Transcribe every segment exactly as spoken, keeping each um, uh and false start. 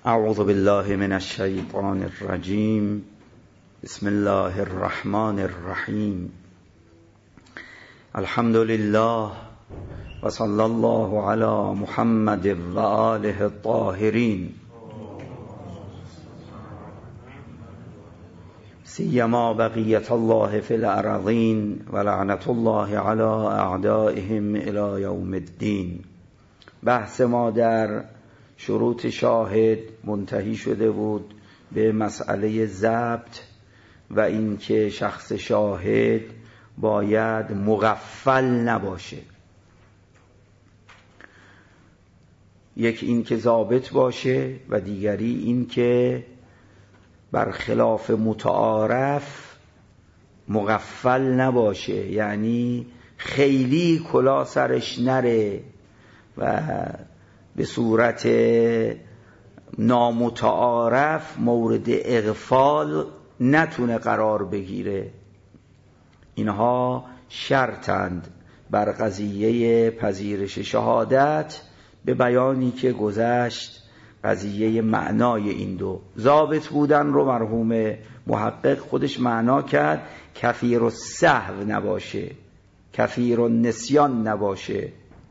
اعوذ بالله من الشیطان الرجیم. بسم الله الرحمن الرحیم. الحمد لله و صلی الله علی محمد و آله الطاهرین، سیما بقیت الله فی الارضین و لعنت الله علی اعدائهم الی یوم الدین. بحث ما در شروط شاهد منتهی شده بود به مسئله ضبط و اینکه شخص شاهد باید مغفل نباشه. یک این که ضابط باشه و دیگری این که برخلاف متعارف مغفل نباشه، یعنی خیلی کلا سرش نره و به صورت نامتعارف مورد اغفال نتونه قرار بگیره. اینها شرطند بر قضیه پذیرش شهادت، به بیانی که گذشت قضیه معنای این دو. ضابط بودن رو مرحوم محقق خودش معنا کرد کثیر السهو نباشه، کثیر النسیان نباشه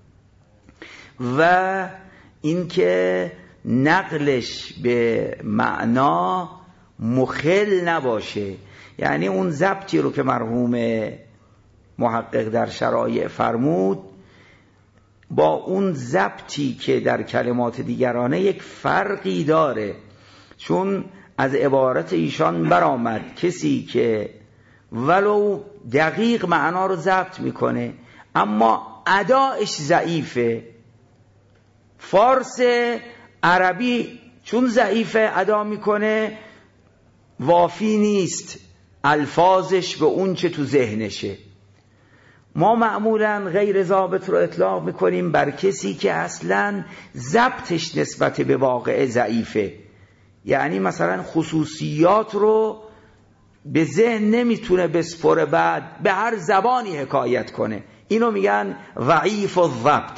و اینکه نقلش به معنا مخل نباشه، یعنی اون ضبطی رو که مرحوم محقق در شرایع فرمود با اون ضبطی که در کلمات دیگرانه یک فرقی داره، چون از عبارت ایشان برآمد کسی که ولو دقیق معنا رو ضبط میکنه اما ادایش ضعیفه. فارس عربی چون ضعیفه ادا میکنه وافی نیست الفاظش به اون چه تو ذهنشه. ما معمولا غیر ضابط رو اطلاق میکنیم بر کسی که اصلا ضبطش نسبت به واقعه ضعیفه، یعنی مثلا خصوصیات رو به ذهن نمیتونه بسپره، بعد به هر زبانی حکایت کنه. اینو میگن ضعیف الضبط.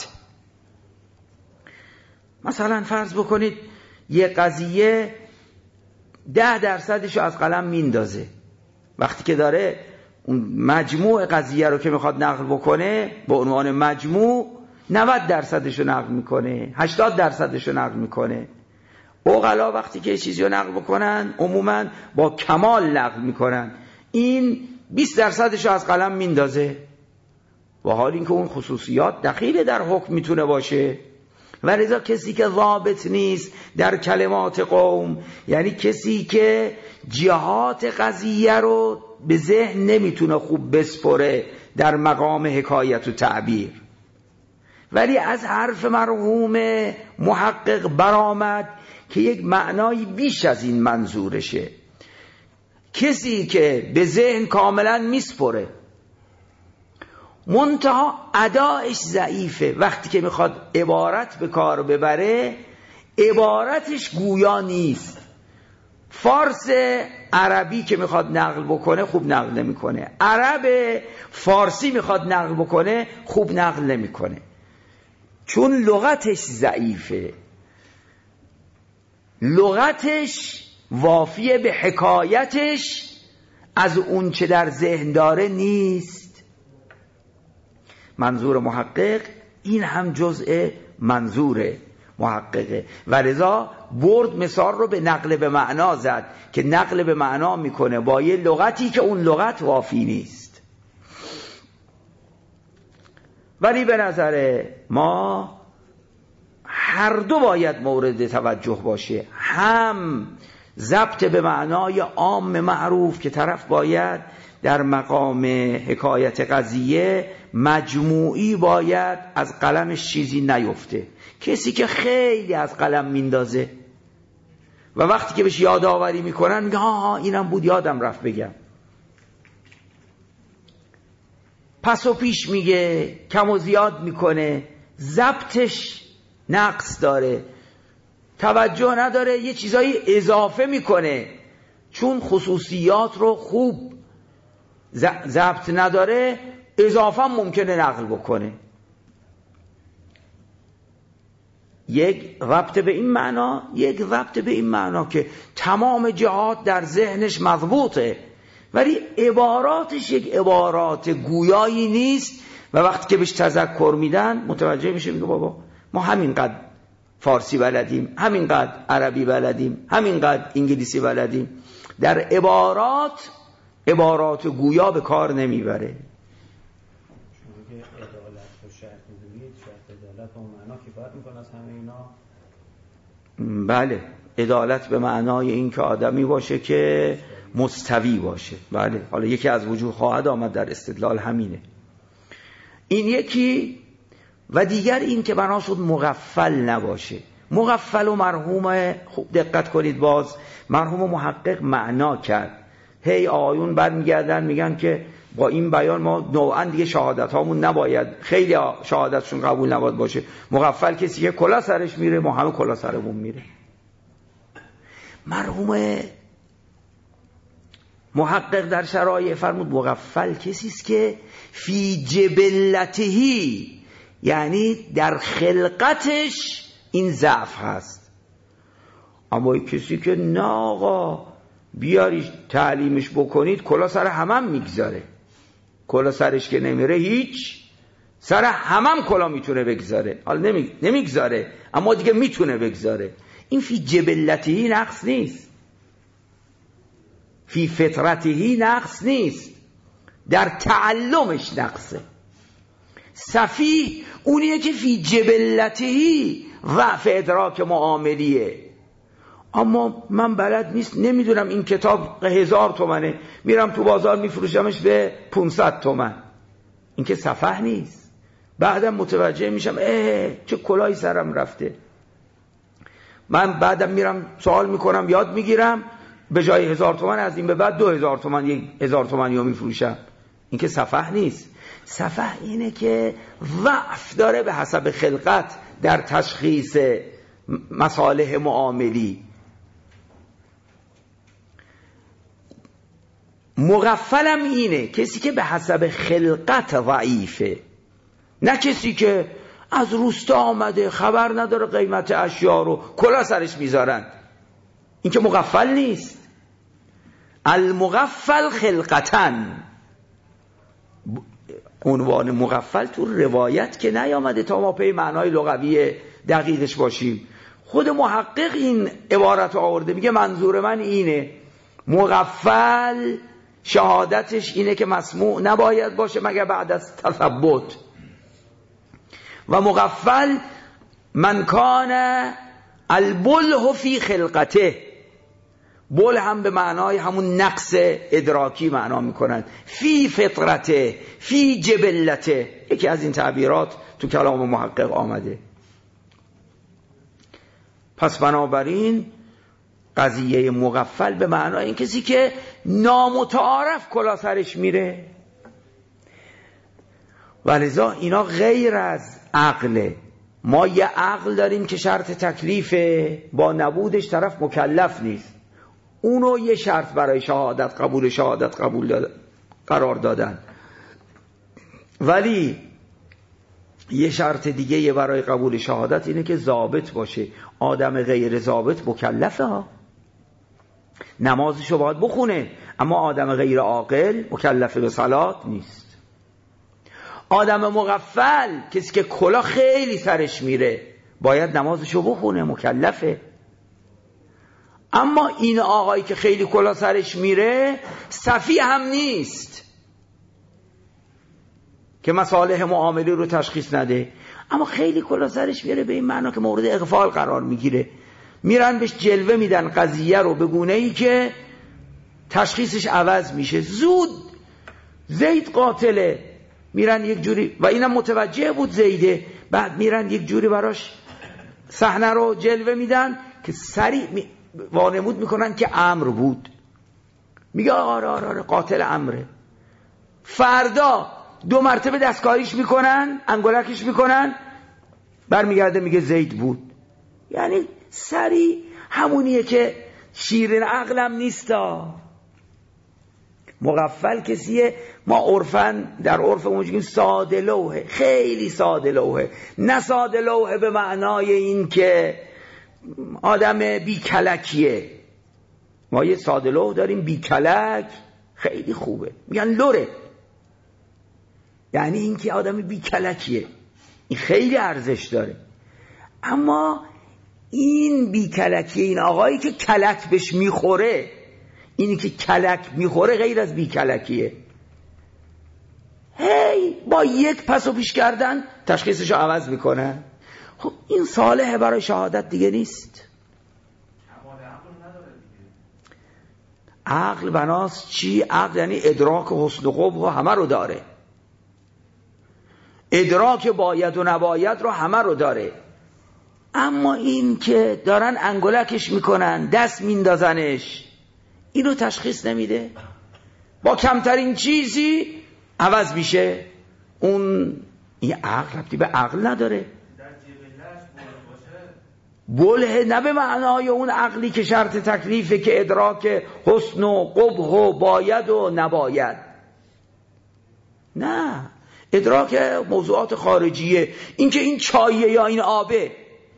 مثلا فرض بکنید یه قضیه ده درصدشو از قلم میندازه، وقتی که داره اون مجموع قضیه رو که میخواد نقل بکنه به عنوان مجموع نود درصدشو نقل میکنه، هشتاد درصدشو نقل میکنه. عقلا وقتی که چیزی رو نقل بکنن عموما با کمال نقل میکنن، این بیست درصدشو از قلم میندازه، با حال اینکه اون خصوصیات دخیل در حکم میتونه باشه. و لذا کسی که ضابط نیست در کلمات قوم، یعنی کسی که جهات قضیه رو به ذهن نمیتونه خوب بسپره در مقام حکایت و تعبیر، ولی از حرف مرحوم محقق برآمد که یک معنای بیش از این منظورشه. کسی که به ذهن کاملا میسپره منتها ادایش ضعیفه، وقتی که میخواد عبارت به کار ببره عبارتش گویا نیست. فارس عربی که میخواد نقل بکنه خوب نقل نمیکنه، عرب فارسی میخواد نقل بکنه خوب نقل نمیکنه، چون لغتش ضعیفه. لغتش وافیه به حکایتش از اون چه در ذهن داره نیست. منظور محقق این هم جزء منظور محققه و لذا برد مثال رو به نقل به معنا زد که نقل به معنا میکنه با یه لغتی که اون لغت وافی نیست. ولی به نظر ما هر دو باید مورد توجه باشه، هم ضبط به معنای عام معروف که طرف باید در مقام حکایت قضیه مجموعی باید از قلمش چیزی نیفته. کسی که خیلی از قلم میندازه و وقتی که بهش یادآوری میکنن میگه ها ها اینم بود یادم رفت بگم، پس و پیش میگه، کم و زیاد میکنه، ضبطش نقص داره، توجه نداره، یه چیزایی اضافه میکنه چون خصوصیات رو خوب ضبط نداره، اضافه ممکنه نقل بکنه. یک ربط به این معنا، یک ربط به این معنا که تمام جهات در ذهنش مضبوطه، ولی عباراتش یک عبارات گویایی نیست و وقتی که بهش تذکر میدن متوجه میشه، میگه بابا ما همینقدر فارسی بلدیم، همینقدر عربی بلدیم، همینقدر انگلیسی بلدیم، در عبارات عبارات گویا به کار نمیبره. شما که عدالت رو شرط میدونید، شرط عدالت به معنا کفایت میکنه از همه اینا؟ بله، عدالت به معنای این که آدمی باشه که مستوی باشه. بله، حالا یکی از وجوه خواهد آمد در استدلال همینه. این یکی و دیگر این که بنا شد مغفل نباشه. مغفل و مرحوم، خوب دقت کنید، باز مرحوم محقق معنا کرد. هی آیون برمیگردن میگن که با این بیان ما نوعا دیگه شهادت هامون نباید، خیلی شهادتشون قبول نباید باشه. مغفل کسی که کلا سرش میره، ما همه کلا سرمون میره. مرحوم محقق در شرایع فرمود مغفل کسی است که فی جبلتهی، یعنی در خلقتش این ضعف هست. اما کسی که نه آقا بیاریش تعلیمش بکنید کلا سر همم میگذاره، کلا سرش که نمیره هیچ، سر همم کلا میتونه بگذاره. حالا نمی... نمیگذاره اما دیگه میتونه بگذاره. این فی جبلتهی نقص نیست، فی فطرتهی نقص نیست، در تعلمش نقصه. صفی اونیه که فی جبلتهی ضعف ادراک معاملیه. اما من بلد نیست، نمیدونم این کتاب هزار تومنه، میرم تو بازار میفروشمش به پونصد تومن، این که سفه نیست. بعدم متوجه میشم اه چه کلاهی سرم رفته. من بعدم میرم سوال میکنم، یاد میگیرم، به جای هزار تومن از این به بعد دو هزار تومن یک هزار تومنی رو میفروشم. این که سفه نیست. سفه اینه که ضعف داره به حسب خلقت در تشخیص مصالح معاملی. مغفلم اینه کسی که به حسب خلقت ضعیفه، نه کسی که از روستا آمده خبر نداره قیمت اشیا رو کلا سرش میذارن. این که مغفل نیست. المغفل خلقتن، عنوان مغفل تو روایت که نیامده تا ما پی معنای لغوی دقیقش باشیم. خود محقق این عبارت رو آورده، میگه منظور من اینه، مغفل شهادتش اینه که مسموع نباید باشه مگر بعد از تثبت. و مغفل من کان البله فی خلقته، بل هم به معنای همون نقص ادراکی معنا میکنن، فی فطرته، فی جبلته، یکی از این تعبیرات تو کلام محقق آمده. پس بنابراین قضیه مغفل به معنای این کسی که نامتعارف کلا سرش میره. ولذا اینا غیر از عقله. ما یه عقل داریم که شرط تکلیفه، با نبودش طرف مکلف نیست، اونو یه شرط برای شهادت قبول شهادت قبول دادن قرار دادن. ولی یه شرط دیگه یه برای قبول شهادت اینه که ضابط باشه. آدم غیر ضابط مکلفه ها، نمازشو باید بخونه، اما آدم غیر عاقل مکلف به صلات نیست. آدم مغفل کسی که کلا خیلی سرش میره باید نمازشو بخونه، مکلفه. اما این آقایی که خیلی کلا سرش میره صفی هم نیست که مصالح معاملی رو تشخیص نده، اما خیلی کلا سرش میره به این معنا که مورد اغفال قرار میگیره. میرن بهش جلوه میدن قضیه رو به گونه ای که تشخیصش عوض میشه. زود زید قاتله، میرن یک جوری، و اینم متوجه بود زیده، بعد میرن یک جوری براش صحنه رو جلوه میدن که سریع می... وانمود میکنن که امر بود. میگه آره آره آره قاتل امره. فردا دو مرتبه دستکاریش میکنن، انگولکش میکنن، برمیگرده میگه زید بود. یعنی سریع همونیه که شیرین عقلم نیستا، مغفل کسیه ما عرفاً در عرف موجودیم ساده لوحه، خیلی ساده لوحه، نه ساده لوحه به معنای این که آدم بی کلکیه. ما یه ساده لوح داریم بی کلک، خیلی خوبه، میگن لوره، یعنی این که آدم بی کلکیه، این خیلی ارزش داره. اما این بی کلکیه، این آقایی که کلک بهش میخوره، اینی که کلک میخوره غیر از بی کلکیه. هی با یک پس و پیش کردن تشخیصشو عوض میکنن. خب این صالحه برای شهادت دیگه نیست. عقل بناست چی؟ عقل یعنی ادراک و حسن و قبح و همه رو داره، ادراک باید و نباید رو همه رو داره. اما این که دارن انگولکش میکنن، دست میندازنش، اینو تشخیص نمیده، با کمترین چیزی عوض میشه. اون این عقل ربطی به عقل نداره. بله نه به معنای اون عقلی که شرط تکلیفه که ادراک حسن و قبح و باید و نباید، نه، ادراک موضوعات خارجیه. این که این چاییه یا این آبه،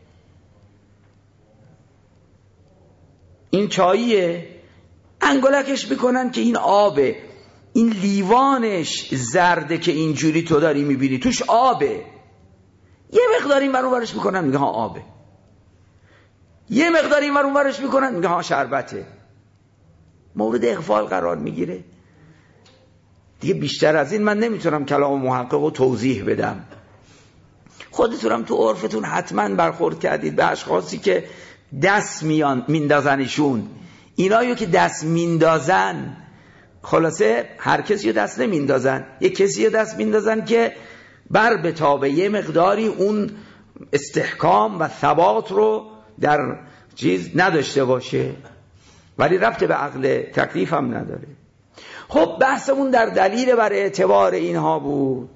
این چاییه، انگولکش میکنن که این آبه، این لیوانش زرده که اینجوری تو داری میبینی توش آبه، یه مقدار این ور اون ورش میکنن میگه ها آبه، یه مقدار این ور اون ورش میکنن میگه ها شربته، مورد اغفال قرار میگیره. دیگه بیشتر از این من نمیتونم کلام محقق رو توضیح بدم. خودتونم تو عرفتون حتما برخورد کردید به اشخاصی که دست میان میندازنشون. اینایو که دست میندازن، خلاصه هر کسی رو دست نمیندازن، یک کسی رو دست میندازن که بر بتابه یه مقداری اون استحکام و ثبات رو در چیز نداشته باشه، ولی ربط به عقل تکلیف هم نداره. خب بحثمون در دلیل بر اعتبار اینها بود.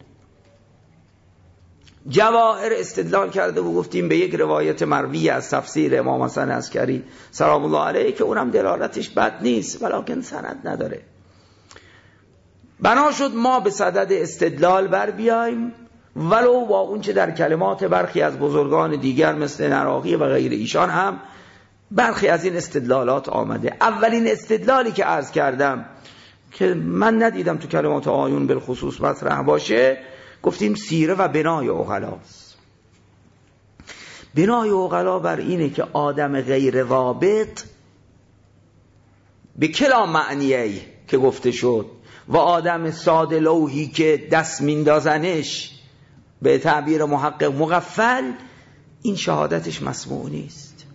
جواهر استدلال کرده و گفتیم به یک روایت مروی از تفسیر امام حسن عسکری سلام الله علیه که اونم دلالتش بد نیست ولکن سند نداره. بنا شد ما به صدد استدلال بر بیایم، ولو با اون چه در کلمات برخی از بزرگان دیگر مثل نراقی و غیر ایشان هم برخی از این استدلالات آمده. اولین استدلالی که عرض کردم که من ندیدم تو کلمات آیون بالخصوص مطرح باشه، گفتیم سیره و بنای عقلاست. بنای عقلا بر اینه که آدم غیر ضابط به کلا معنیه که گفته شد و آدم ساده لوحی که دست میندازنش به تعبیر محقق مغفل، این شهادتش مسموع نیست.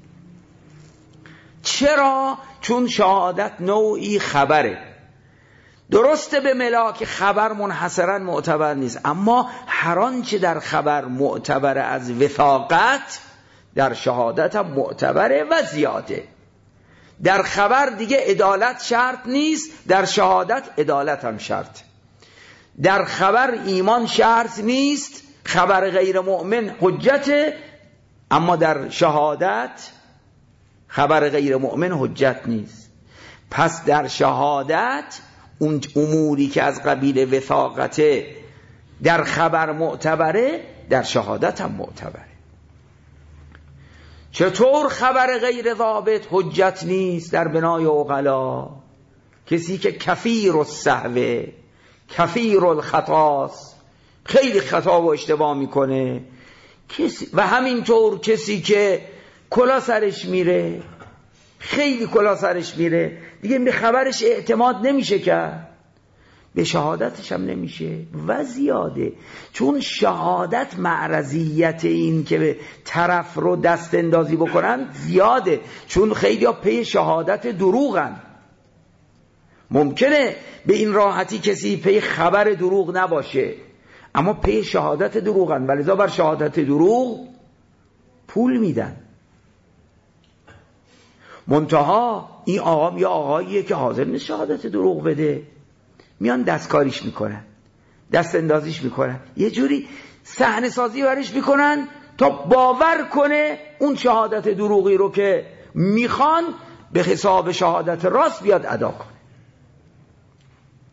چرا؟ چون شهادت نوعی خبره. درسته به ملاک خبر منحصرا معتبر نیست، اما هر آنچه در خبر معتبر از وثاقت در شهادت هم معتبره و زیاده. در خبر دیگه عدالت شرط نیست، در شهادت عدالت هم شرط. در خبر ایمان شرط نیست، خبر غیر مؤمن حجته، اما در شهادت خبر غیر مؤمن حجت نیست. پس در شهادت اون اموری که از قبیل وثاقته در خبر معتبره در شهادت هم معتبره. چطور خبر غیر ضابط حجت نیست در بنای عقلا؟ کسی که کفیر السهو کفیر الخطاست، خیلی خطا و اشتباه میکنه، کسی و همینطور کسی که کلا سرش میره، خیلی کلا سرش میره، دیگه به خبرش اعتماد نمیشه کرد، به شهادتش هم نمیشه و زیاده. چون شهادت معرضیت این که به طرف رو دست اندازی بکنن زیاده، چون خیلی ها پی شهادت دروغن. ممکنه به این راحتی کسی پی خبر دروغ نباشه، اما پی شهادت دروغن، ولذا بر شهادت دروغ پول میدن. منتها این آقا یا آقاییه که حاضر نیست شهادت دروغ بده، میان دستکاریش میکنن، دست اندازیش میکنن، یه جوری صحنه سازی برش میکنن تا باور کنه اون شهادت دروغی رو که میخوان به حساب شهادت راست بیاد ادا کنه.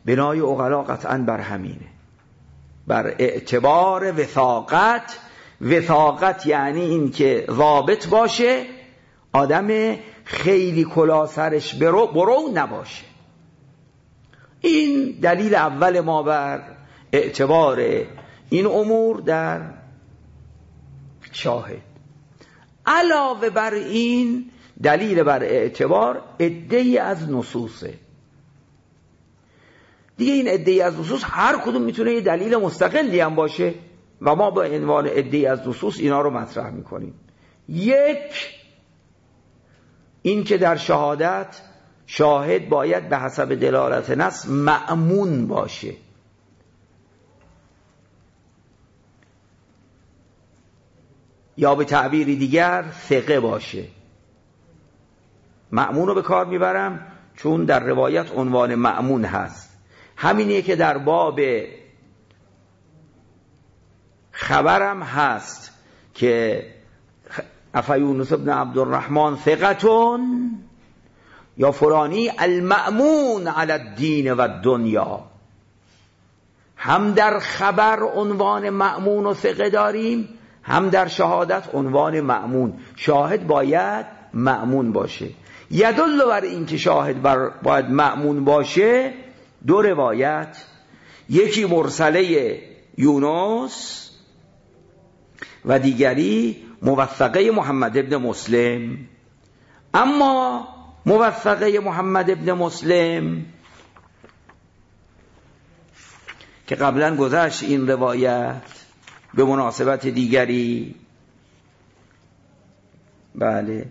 بنای عقلا قطعا بر همینه، بر اعتبار وثاقت. وثاقت یعنی این که ضابط باشه، آدم خیلی کلا سرش برو برو نباشه. این دلیل اول ما بر اعتبار این امور در شاهد. علاوه بر این دلیل بر اعتبار عده‌ای از نصوصه. دیگه این عده‌ای از نصوص هر کدوم میتونه یه دلیل مستقلی هم باشه و ما با عنوان عده‌ای از نصوص اینا رو مطرح میکنیم. یک، این که در شهادت شاهد باید به حسب دلالت نص مأمون باشه. یا به تعبیری دیگر ثقه باشه. مأمون رو به کار میبرم چون در روایت عنوان مأمون هست. همینیه که در باب خبرم هست که افیونس ابن عبدالرحمن ثقتون یا فرانی المأمون علی الدین و الدنیا. هم در خبر عنوان مأمون و ثقه داریم، هم در شهادت عنوان مأمون. شاهد باید مأمون باشه. یدل بر این که شاهد بر باید مأمون باشه دو روایت، یکی مرسله یونس و دیگری موثقه محمد ابن مسلم. اما موثقه محمد ابن مسلم که قبلا گذشت این روایت به مناسبت دیگری، بله،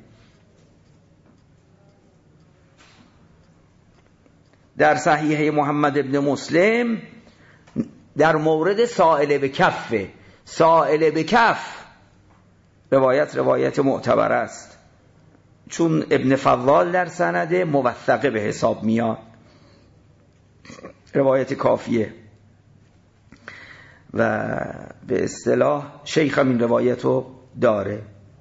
در صحیح محمد ابن مسلم در مورد سائل به کف، سائل به کف روایت روایت معتبر است چون ابن فضال در سنده موثقه به حساب میاد، روایت کافیه و به اصطلاح شیخ هم این روایتو داره.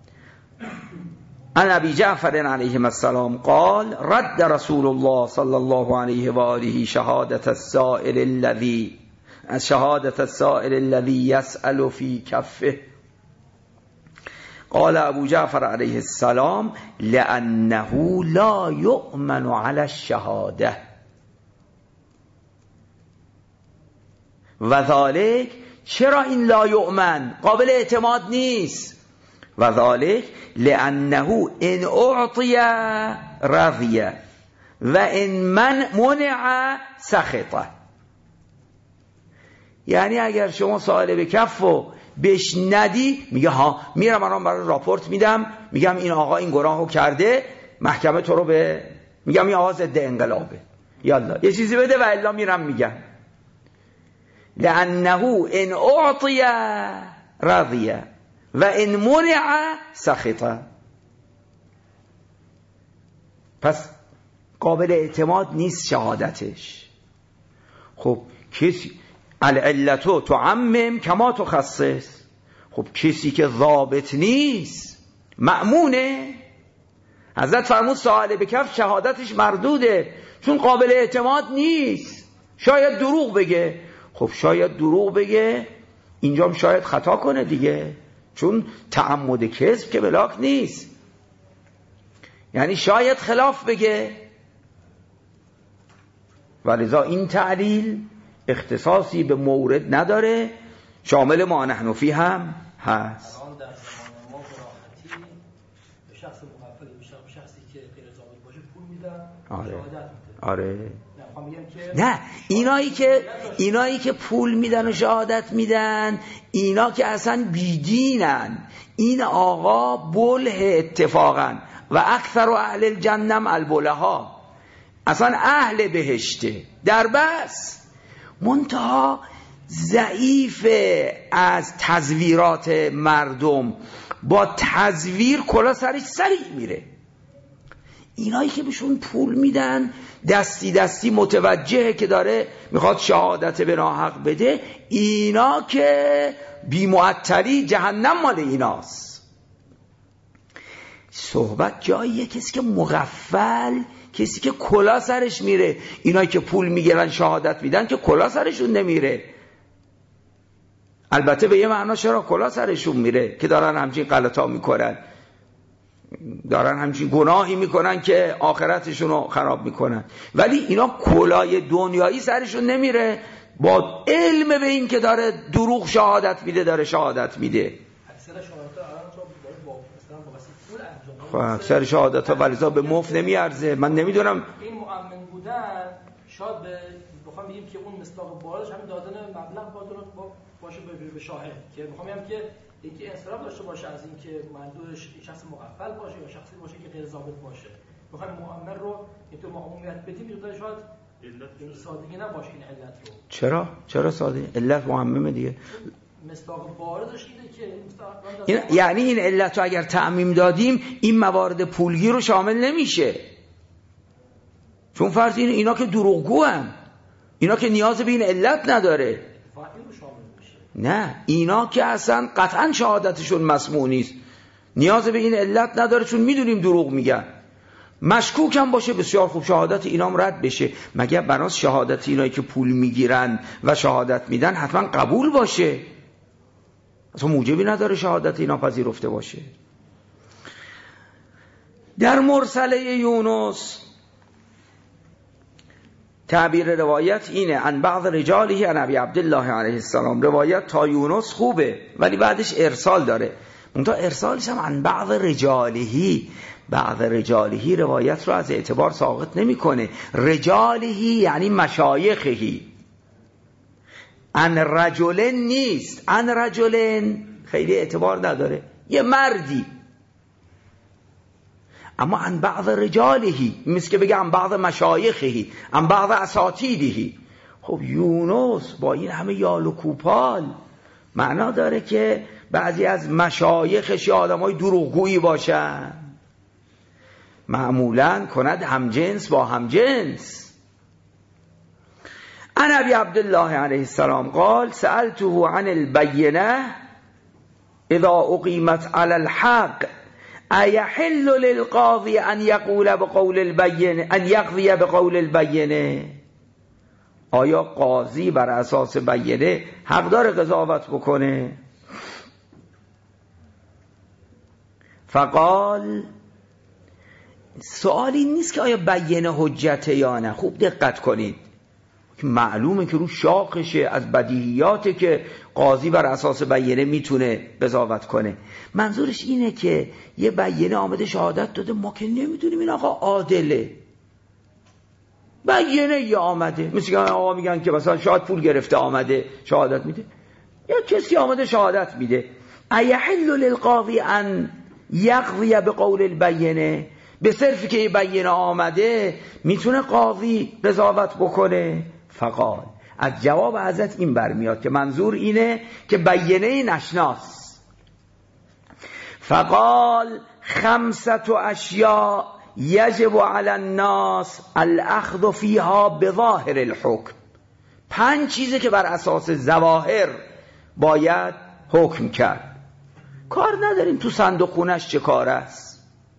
عن ابی جعفر علیه السلام قال رد رسول الله صلی الله علیه و آله شهادت السائل الذی شهادت السائل الذی یسأل فی کفه. قال ابو جعفر علیه السلام لأنه لا یؤمن علی الشهاده و ذالک، چرا این لا یؤمن قابل اعتماد نیست؟ و ذالک لأنه ان اعطی رضی و ان من منع سخطه. یعنی اگر شما سائل به کفو بهش ندی، میگه ها میرم الان برای راپورت میدم، میگم این آقا این گناهو کرده، محکمه تو رو به، میگم این آقا ضد انقلابه، یالا یه چیزی بده و الا میرم میگم. لأنه ان اعطی رضی و ان منع سخطه. پس قابل اعتماد نیست شهادتش. خب کسی العلتو تعمم کما تخصص، خب کسی که ضابط نیست مأمونه. حضرت فرمود سائل به کف شهادتش مردوده چون قابل اعتماد نیست، شاید دروغ بگه. خب شاید دروغ بگه، اینجام شاید خطا کنه دیگه، چون تعمد کذب که بلاک نیست، یعنی شاید خلاف بگه. ولذا این تعلیل اختصاصی به مورد نداره، شامل ما نحن فی هم هست. الان در زمان ما براحتی به شخص مغفل میشم، شخصی که غیر ضابط باشه پول میدن، آره. شهادت میده. آره. نه, نه اینایی که اینایی که پول میدن و شهادت میدن، اینا که اصلا بیدینن. این آقا بله اتفاقا و اکثر و اهل الجنم البلها، اصلا اهل بهشته در بس، منتها ضعیف از تزویرات مردم، با تزویر کلا سرش سریع میره. اینایی که بهشون پول میدن دستی دستی متوجهه که داره میخواد شهادت به ناحق بده، اینا که بی معطلی جهنم مال ایناست. صحبت جاییه کسی که مغفل، کسی که کلا سرش میره. اینایی که پول میگیرن شهادت میدن که کلا سرشون نمیره. البته به یه معنا چرا کلا سرشون میره که دارن همچین غلطا میکنن، دارن همچین گناهی میکنن که آخرتشون رو خراب میکنن، ولی اینا کلای دنیایی سرشون نمیره، با علم به این که داره دروغ شهادت میده داره شهادت میده. اکثر شهادت الان تو با مثلا با واسه پول انجام خب اکثر شهادت ها ولیزا به مفت نمیارزه. من نمیدونم این مؤمن بودن شاید به بخوام بگیم که اون مصداق بارش همین دادن مبلغ با باشه به شاهد، که میخوام بگم که اینکه انصراف داشته باشه از اینکه منظورش شخص مغفل باشه یا شخصی باشه که غیر ضابط باشه. میخوام مؤمن رو اینطور معمولیت بدیم میگه شاید علت سادگی نباشه این علت رو. چرا؟ چرا ساده؟ علت معممه دیگه. مصداق باردش اینه که این یعنی این علت رو اگر تعمیم دادیم این موارد پولگیر رو شامل نمیشه، چون فرض این اینا که دروغگو هن، اینا که نیاز به این علت نداره. نه، اینا که اصلا قطعا شهادتشون مسموع نیست، نیاز به این علت نداره، چون میدونیم دروغ میگن. مشکوک هم باشه بسیار خوب، شهادت اینام رد بشه. مگر بناس شهادت اینایی که پول میگیرن و شهادت میدن حتما قبول باشه؟ اصلا موجبی نداره شهادت اینا پذیرفته باشه. در مرسله یونس تعبیر روایت اینه عن بعض رجاله عن ابی عبدالله علیه السلام. روایت تا یونس خوبه ولی بعدش ارسال داره، منتها ارسالش هم عن بعض رجالهی. بعض رجالهی روایت رو از اعتبار ساقط نمیکنه. رجالهی یعنی مشایخهی، عن رجلن نیست. عن رجلن خیلی اعتبار نداره، یه مردی. اما عن بعض رجالهی مثل که بگه عن بعض مشایخهی، عن بعض اساتیدهی. خب یونس با این همه یال و کوپال معنا داره که بعضی از مشایخش آدمای دروغگویی باشن. معمولا کند همجنس با همجنس. عن ابی عبدالله علیه السلام قال سألته عن البینه اذا اقیمت علی الحق ایحل للقاضی ان یقول بقول البینه ان یقضی بقول البینه. آیا قاضی بر اساس بینه حق داره قضاوت بکنه؟ فقال سوالی نیست که آیا بینه حجته یا نه. خوب دقت کنید، معلومه که رو شاخشه، از بدیهیاته که قاضی بر اساس بینه میتونه قضاوت کنه. منظورش اینه که یه بینه آمده شهادت داده، ما که نمیدونیم این آقا عادله. بینه یا آمده، مثل که آقا میگن که مثلا شاید پول گرفته آمده شهادت میده، یا کسی آمده شهادت میده. ایحل للقاضی ان یقضی بقول البینه، به صرفی که یه بینه آمده میتونه قاضی قضاوت بکنه؟ فقال از جواب حضرت این برمیاد که منظور اینه که بینه نشناس. فقال خمسة اشیاء یجب علی الناس الاخذ فیها بظاهر الحکم. پنج چیزه که بر اساس ظواهر باید حکم کرد. کار نداریم تو صندوق خونش چه کار است.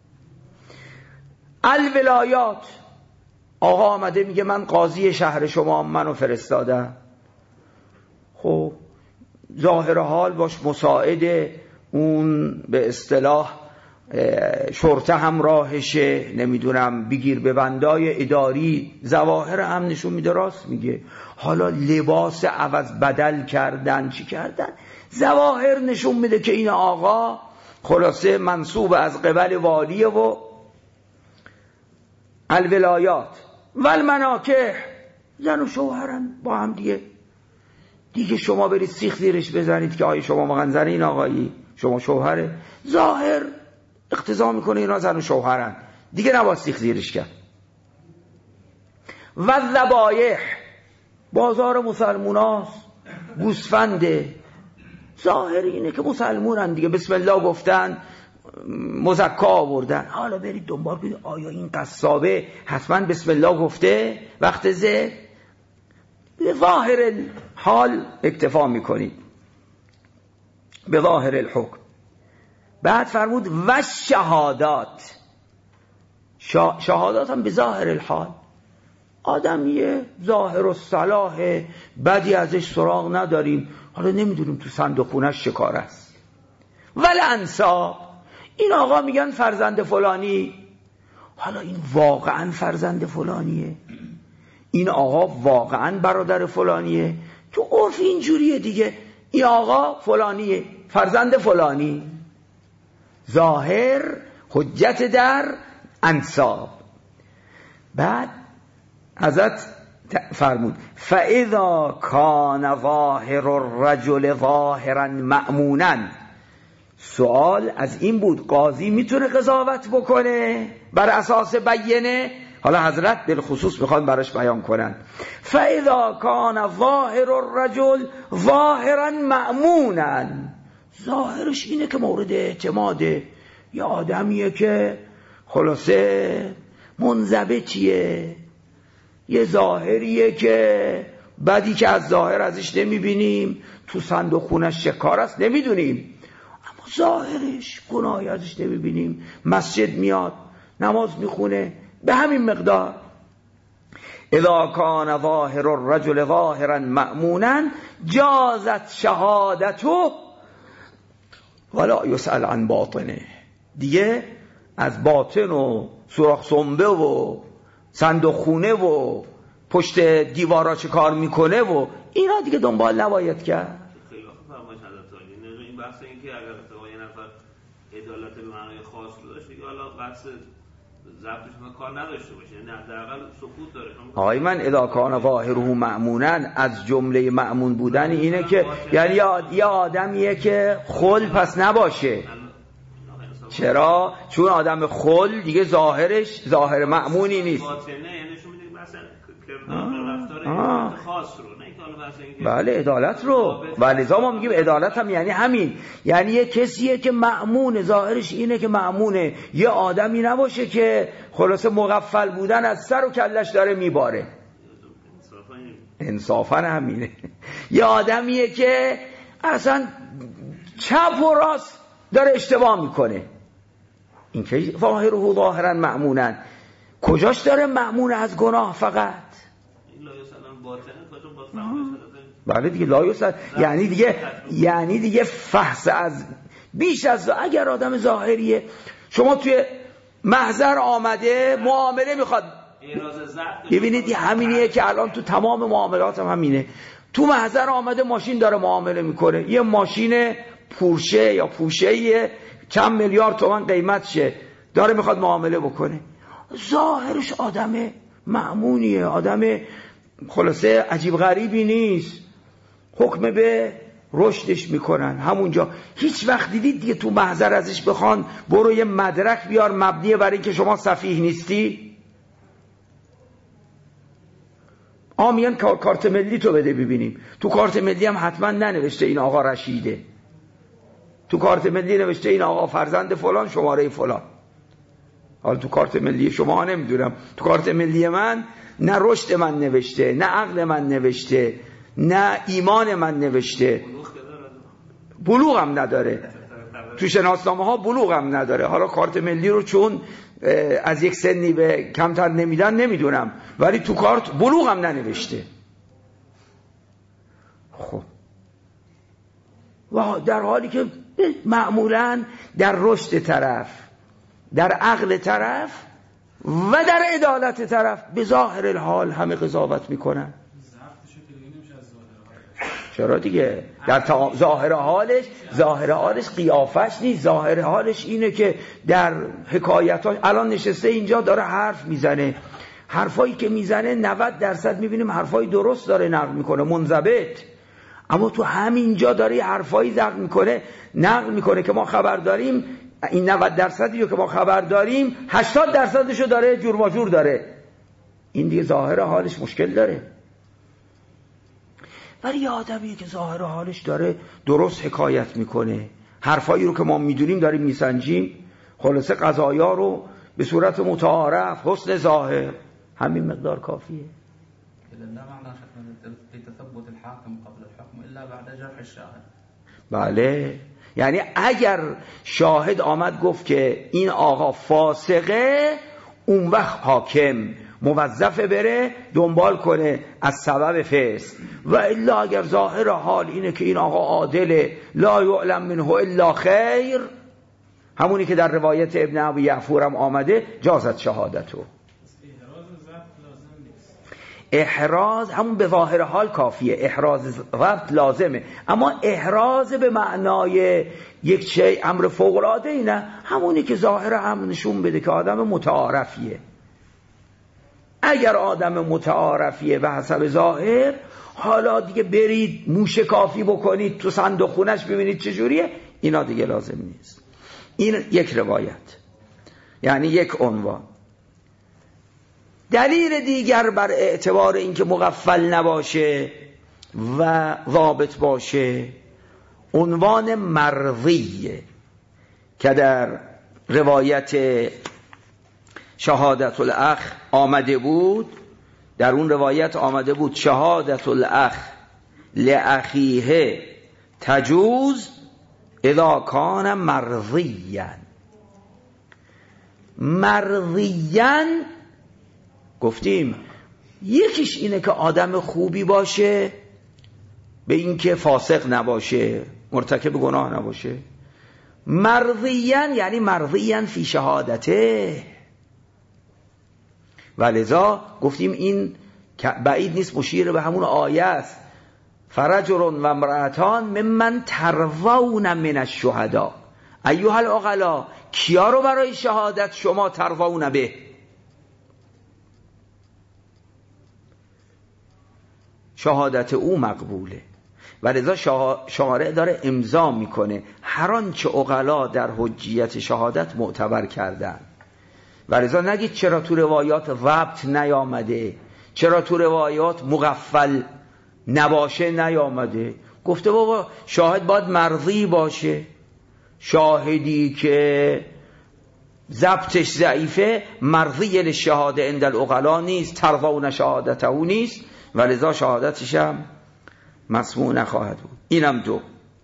الولایات، آقا آمده میگه من قاضی شهر شما منو فرستادم، خب ظاهر حال باش مساعد اون به اصطلاح شرطه همراهشه، نمیدونم بگیر به بندای اداری، ظواهر هم نشون میده راست میگه. حالا لباس عوض بدل کردن چی کردن، ظواهر نشون میده که این آقا خلاصه منصوب از قبل والیه. و الولایات و المناکح، زن و شوهرن با هم دیگه دیگه شما برید سیخ زیرش بزنید که آیا شما مغنزر این آقایی، شما شوهره. ظاهر اقتضا میکنه اینا زن و شوهرن، دیگه نباید سیخ زیرش کرد. و ذبایح، بازار مسلموناست، گوسفنده، ظاهر اینه که مسلمونن دیگه، بسم الله گفتن، مزکا آوردن. حالا برید دنبال کنید آیا این قصابه حتما بسم الله گفته وقت ذبح؟ به ظاهر حال اکتفا میکنید، به ظاهر الحکم. بعد فرمود و شهادات، شهادات هم به ظاهر الحال، آدمیه ظاهر و صلاح، بدی ازش سراغ نداریم، حالا نمیدونیم تو صندوق خونش چه کار است. ول انساب، این آقا میگن فرزند فلانی، حالا این واقعا فرزند فلانیه؟ این آقا واقعا برادر فلانیه؟ تو عرف اینجوریه دیگه، این آقا فلانیه، فرزند فلانی. ظاهر حجت در انساب. بعد حضرت فرمود فاذا کان ظاهر الرجل ظاهرا مأمونا. سوال از این بود قاضی میتونه قضاوت بکنه بر اساس بینه؟ حالا حضرت بالخصوص میخوان براش بیان کنن. فاذا کان ظاهر الرجل ظاهرا مأمونا، ظاهرش اینه که مورد اعتماده، یه آدمیه که خلاصه منضبطیه، یه ظاهریه که بدی که از ظاهر ازش نمیبینیم، تو صندوق خونش چه کار است نمیدونیم، اما ظاهرش گناهی ازش نمیبینیم، مسجد میاد، نماز میخونه، به همین مقدار. اذا کان ظاهر الرجل ظاهرا مأمونا جازت شهادته ولا یسأل عن باطنه. دیگه از باطن و سوراخ سنبه و صندوق خونه و پشت دیوارا چه کار میکنه و اینا دیگه دنبال نباید کرد. خیلی وقت فرمایش حضرت عالی این بحث این که اگر اتفاقا یه نفر عدالت به معنای خاص داشت دیگه حالا بحث ضبطش کار نداشته باشه، نه حداقل سکوت داره. آقای من اذا کان ظاهره مأمونا، از جمله مأمون بودن اینه که یعنی یه آدمیه که خل پس نباشه. چرا؟ چون آدم خل دیگه ظاهرش ظاهر مأمونی نیست. بله عدالت رو، ولذا ما میگیم عدالت هم یعنی همین، یعنی یه کسیه که مأمون، ظاهرش اینه که مأمونه، یه آدمی نباشه که خلاصه مغفل بودن از سر و کلش داره میباره. انصافا همینه. یه آدمیه که اصلا چپ و راست داره اشتباه میکنه، این که ظاهره ظاهرا مأمونا، کجاش داره مأمون از گناه فقط؟ بله دیگه لا یسأل، یعنی دیگه یعنی دیگه فحص از بیش از اگر آدم ظاهریه، شما توی محضر آمده معامله میخواد، ببینید همینیه که الان تو تمام معاملات هم همینه، تو محضر آمده ماشین داره معامله میکنه، یه ماشین پورشه یا پوشه‌ایه چند میلیارد تومان قیمتشه، داره میخواد معامله بکنه، ظاهرش آدم مأمونیه، آدم خلاصه عجیب غریبی نیست، حکم به رشدش میکنن همونجا. هیچ وقت دیدید دیگه تو محضر ازش بخوان برو یه مدرک بیار مبنیه برای اینکه شما سفیه نیستی؟ آمیان کارت ملی تو بده ببینیم، تو کارت ملی هم حتما ننوشته این آقا رشیده، تو کارت ملی نوشته این آقا فرزند فلان شماره فلان. حالا تو کارت ملی شما نمیدونم، تو کارت ملی من نه رشد من نوشته، نه عقل من نوشته، نه ایمان من نوشته، بلوغ هم نداره، تو شناسنامه ها بلوغ هم نداره. حالا کارت ملی رو چون از یک سنی به کمتر نمیدن نمیدونم، ولی تو کارت بلوغ هم ننوشته. خب و در حالی که معمولا در رشد طرف، در عقل طرف و در عدالت طرف به ظاهر الحال همه قضاوت میکنن. چرا دیگه؟ در ظاهر حالش، ظاهر حالش قیافش نیست، ظاهر حالش اینه که در حکایتاش الان نشسته اینجا داره حرف میزنه، حرفایی که میزنه نود درصد میبینیم حرفای درست داره نقل میکنه، منضبط، اما تو همینجا داره حرفایی نقل میکنه نقل میکنه که ما خبر داریم این نود درصدی رو که ما خبر داریم هشتاد درصدشو داره جور و جور داره. این دیگه ظاهر حالش مشکل داره. ولی یه آدمیه که ظاهر حالش داره درست حکایت میکنه، حرفایی رو که ما میدونیم داریم میسنجیم، خلاصه قضایا رو به صورت متعارف، حسن ظاهر، همین مقدار کافیه. بله یعنی اگر شاهد آمد گفت که این آقا فاسقه، اون وقت حاکم موظفه بره دنبال کنه از سبب فسق. و الا اگر ظاهر حال اینه که این آقا عادله، لا یعلم منه الا خیر، همونی که در روایت ابن ابی یعفور هم آمده، جازت شهادتو. احراز همون به ظاهر حال کافیه، احراز ضبط لازمه، اما احراز به معنای یک چه امر فوق العاده ای نه، همونی که ظاهر هم نشون بده که آدم متعارفیه. اگر آدم متعارفیه به حسب ظاهر، حالا دیگه برید موشه کافی بکنید تو صندوق خونش ببینید چجوریه، اینا دیگه لازم نیست. این یک روایت، یعنی یک عنوان. دلیل دیگر بر اعتبار اینکه مغفل نباشه و ضابط باشه، عنوان مرضیه که در روایت شهادت الاخ آمده بود. در اون روایت آمده بود شهادت الاخ لاخیه تجوز اذا کان مرضیا. مرضیا گفتیم یکیش اینه که آدم خوبی باشه، به این که فاسق نباشه، مرتکب گناه نباشه. مرضیا یعنی مرضیا فی شهادته. ولذا گفتیم این بعید نیست مشیر به همون آیه است، فرجل و امرأتان ممن ترضون من الشهداء ایها العقلا، کیا رو برای شهادت شما ترضون به؟ شهادت او مقبوله. ولذا شارع داره امضا میکنه هر آنچه عقلا در حجیت شهادت معتبر کردن. ولذا نگید چرا تو روایات ضبط نیامده، چرا تو روایات مغفل نباشه نیامده. گفته بابا شاهد باید مرضی باشه، شاهدی که ضبطش ضعیفه مرضی للشهاده عند العقلا نیست، ترضون شهادته نیست، ولذا شهادتش هم مسموع نخواهد بود. اینم دو.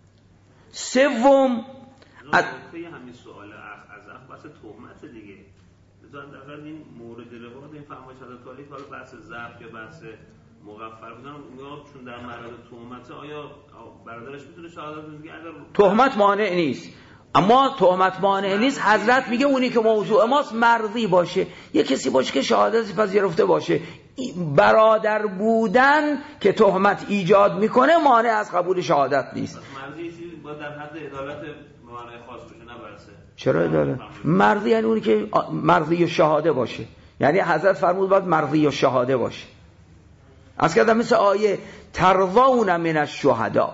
سوم از همین سوال از بحث تهمت دیگه، مثلا در این مورد روایت این فرمایش حضرت علی که حالا بحث ضبط یا بحث مغفل بودن اونا چون در مورد تهمت، آیا برادرش میتونه شهادت بده؟ اگر تهمت مانع نیست، اما تهمت مانع نیست حضرت میگه اونی که موضوع ماست مرضی باشه، یه کسی باشه که شهادتی پذیرفته باشه. برادر بودن که تهمت ایجاد میکنه مانع از قبول شهادت نیست. مرضی چیزی با در حد عدالت معنای خاص باشه، نه برسه. چرا عدالت؟ مرضی یعنی اونی که مرضی و شهاده باشه، یعنی حضرت فرمود باید مرضی و شهاده باشه. از کردم مثل آیه ترضون من الشهداء.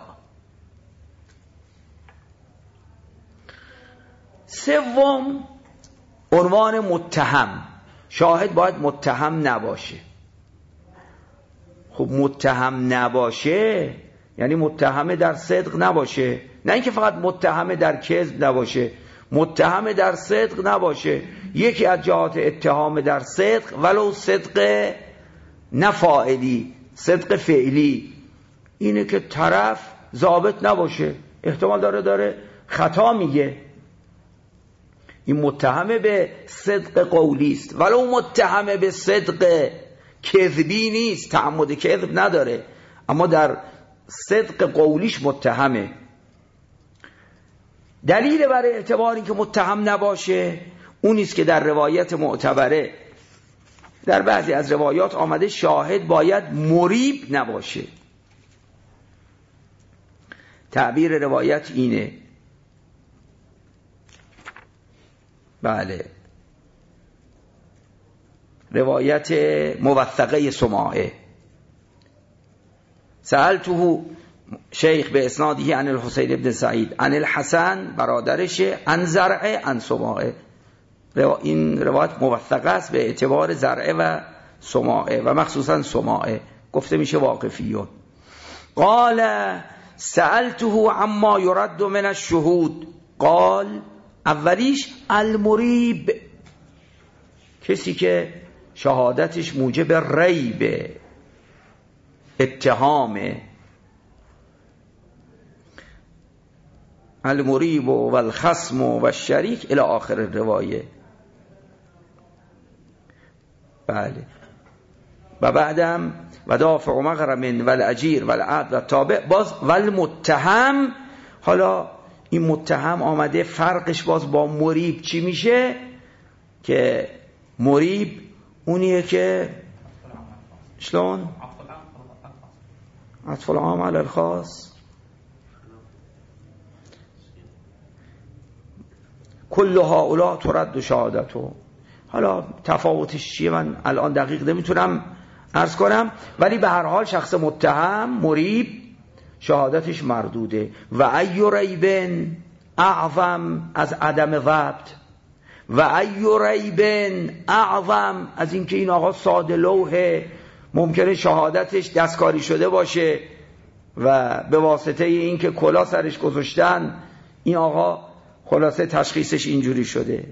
سوم عنوان متهم، شاهد باید متهم نباشه. خب متهم نباشه یعنی متهم در صدق نباشه، نه اینکه فقط متهم در کذب نباشه، متهم در صدق نباشه. یکی از جهات اتهام در صدق ولو صدق نفاعلی، صدق فعلی، اینه که طرف ضابط نباشه، احتمال داره داره خطا میگه، این متهم به صدق قولی است، ولو متهم به صدق کذبی نیست، تعمد کذب نداره، اما در صدق قولیش متهمه. دلیل برای اعتبار این که متهم نباشه اون است که در روایت معتبره در بعضی از روایات آمده شاهد باید مریب نباشه. تعبیر روایت اینه. بله، روایت موثقه سماعه. سألته شیخ به اسنادی عن الحسین ابن سعید عن الحسن برادرشه عن زرعه عن سماعه. این روایت موثقه است به اعتبار زرعه و سماعه و مخصوصا سماعه، گفته میشه واقفیون. قال سألته عما يرد من الشهود، قال اولیش المریب، کسی که شهادتش موجب ریب اتهامه. المریب و الخصم و الشریک الی آخر روایه. بله. و بعدم و دافع مغرم و الاجیر و العد و تابع باز و المتهم. حالا این متهم آمده فرقش باز با مریب چی میشه؟ که مریب اونیه که شلون عطف العام علی الخاص، کل هؤلاء ترد شهادتو. حالا تفاوتش چیه من الان دقیق نمیتونم عرض کنم، ولی به هر حال شخص متهم مریب شهادتش مردوده. و ای ریبن اعظم از عدم ضبط، و ای ریبن اعظم از اینکه این آقا ساده لوحه، ممکنه شهادتش دستکاری شده باشه و به واسطه اینکه کلا سرش گذاشتن این آقا خلاصه تشخیصش اینجوری شده.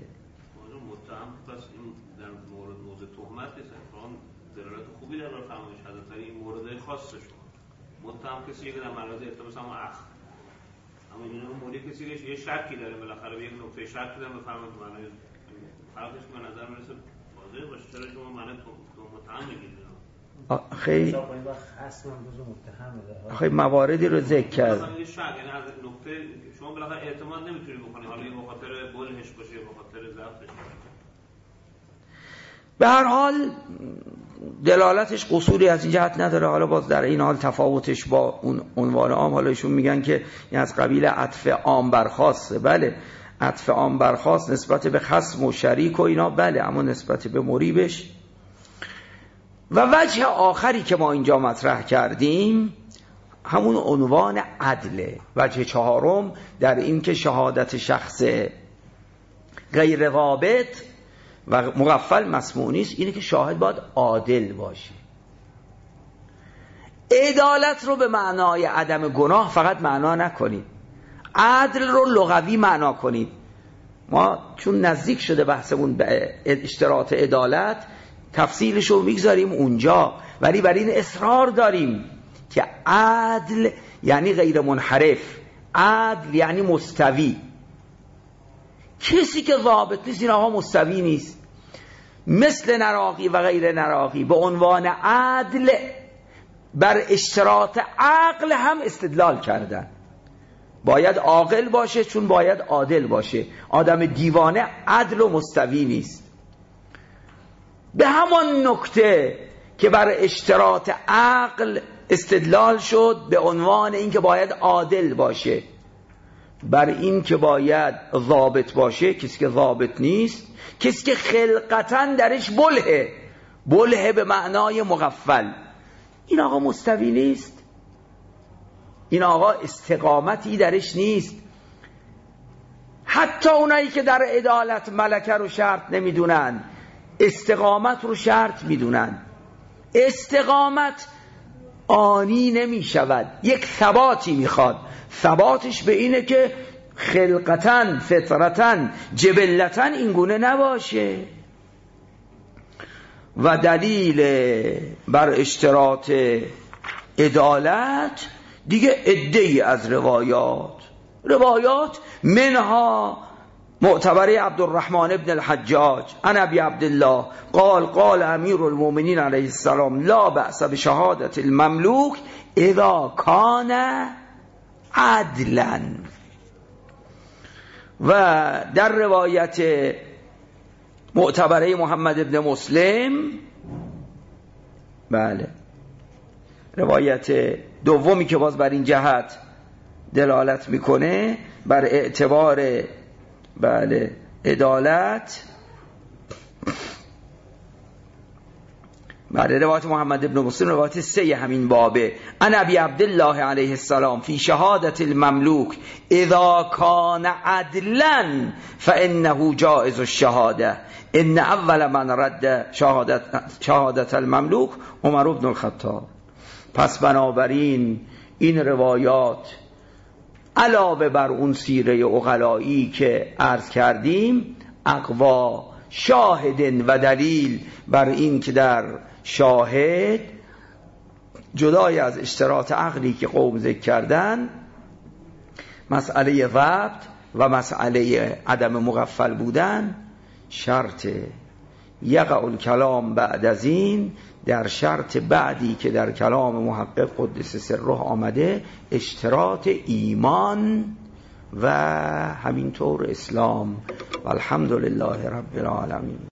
متهم کسی که در مورد التماس هم اخ اما این مولی کسی که یه شکی داره بالاخره به یک نقطه شک داره بفهمه که معنی فرقش به نظر میرسه واضح باشه. چرا شما معنی تو متهم میگید؟ خیلی خیلی مواردی رو ذکر کرد. مثلا یه شک یعنی از نقطه شما بالاخره اعتماد نمیتونی بکنی، حالا به خاطر بلهش باشه به خاطر ضعفش باشه. به هر حال دلالتش قصوری از این جهت نداره. حالا باز در این حال تفاوتش با اون عنوان عام، حالا ایشون میگن که این از قبیل عطف عام بر خاصه. بله عطف عام بر خاص نسبت به خصم و شریک و اینا بله، اما نسبت به مریبش. و وجه آخری که ما اینجا مطرح کردیم همون عنوان عدله. وجه چهارم در این که شهادت شخص غیر ضابط و مغفل مسموع نیست، اینه که شاهد باید عادل باشه. عدالت رو به معنای عدم گناه فقط معنا نکنید، عدل رو لغوی معنا کنید. ما چون نزدیک شده بحثمون به اشتراط عدالت تفصیلش رو میگذاریم اونجا، ولی بر این اصرار داریم که عدل یعنی غیر منحرف، عدل یعنی مستوی. کسی که ضابط نیست این آقا مستوی نیست. مثل نراقی و غیر نراقی به عنوان عدل بر اشتراط عقل هم استدلال کردن. باید عاقل باشه چون باید عادل باشه. آدم دیوانه عدل و مستوی نیست. به همان نکته که بر اشتراط عقل استدلال شد به عنوان این که باید عادل باشه، بر این که باید ضابط باشه. کسی که ضابط نیست، کسی که خلقتاً درش بلهه، بلهه به معنای مغفل، این آقا مستوی نیست، این آقا استقامتی درش نیست. حتی اونایی که در عدالت ملکه رو شرط نمیدونن استقامت رو شرط میدونن. استقامت آنی نمی شود، یک ثباتی میخواد. ثباتش به اینه که خلقتاً فطرتاً جبلتاً این گونه نباشه. و دلیل بر اشتراط عدالت دیگه عده‌ای از روایات روایات منها معتبره عبدالرحمن ابن الحجاج عن ابی عبدالله قال قال امیر المؤمنین علیه السلام لا بأس بشهادت المملوک اذا کان عدلا. و در روایت معتبره محمد ابن مسلم، بله روایت دومی که باز بر این جهت دلالت میکنه بر اعتبار بله عدالت، بله روایت محمد ابن مسلم روایت سه همین بابه. ان ابی عبدالله علیه السلام فی شهادت المملوک اذا کان عدلا فانه جائز الشهاده ان اول من رد شهادت, شهادت المملوک عمر بن الخطاب. پس بنابراین این روایات علاوه بر اون سیره عقلایی که عرض کردیم اقوا شاهد و دلیل بر این که در شاهد جدای از اشتراط عقلی که قوم ذکر کردن مسئله ضبط و مسئله عدم مغفل بودن شرطه. یقع الکلام بعد از این، در شرط بعدی که در کلام محقق قدس سره آمده، اشتراط ایمان و همینطور اسلام. والحمدلله رب العالمین.